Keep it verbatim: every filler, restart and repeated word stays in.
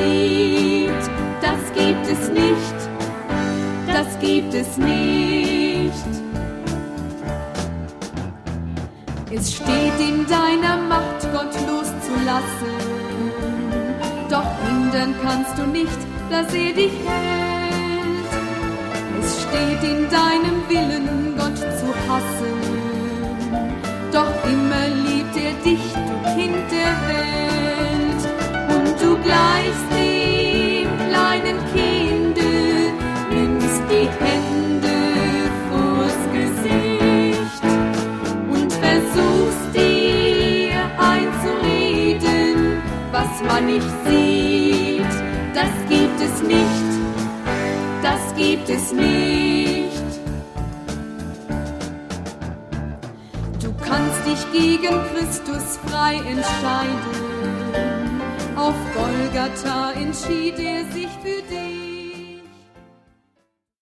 sieht, das gibt es nicht, das gibt es nicht. Es steht in deiner Macht, Gott loszulassen, doch hindern kannst du nicht, dass er dich hält. Es steht in deinem Willen, Gott zu hassen, doch immer liebt er dich, du Kind der Welt. Und du gleichst dem kleinen Kinde, nimmst die Hände vors Gesicht und versuchst dir einzureden, was man nicht sieht. Das gibt es nicht, das gibt es nicht. Du kannst dich gegen Christus frei entscheiden. Auf Golgatha entschied er sich für dich.